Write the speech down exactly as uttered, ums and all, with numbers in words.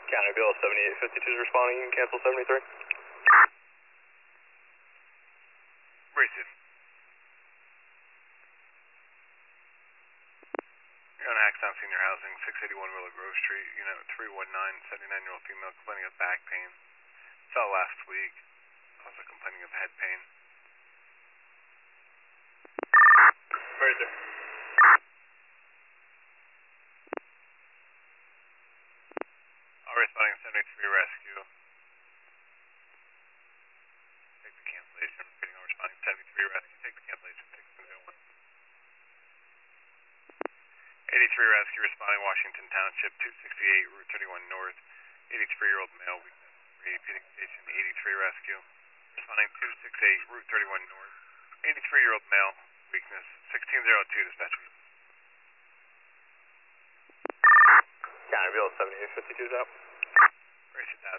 County Bill seventy-eight fifty-two is responding, cancel seventy-three. Racing. You're on Axon Senior Housing, six eighty-one Willow Grove Street, unit three one nine, seventy-nine-year-old female complaining of back pain. Saw last week, also complaining of head pain. Where is it? All responding seventy-three rescue. Take the cancellation. Repeating all responding seventy-three rescue. Take the cancellation. six seven zero one. eighty-three rescue responding Washington Township, two sixty-eight Route thirty-one North. eighty-three-year-old male, weakness. Repeating station eighty-three rescue. Responding two sixty-eight Route thirty-one North. eighty-three-year-old male, weakness. sixteen oh two dispatcher. County Bill seventy-eight fifty-two is out. Race it down.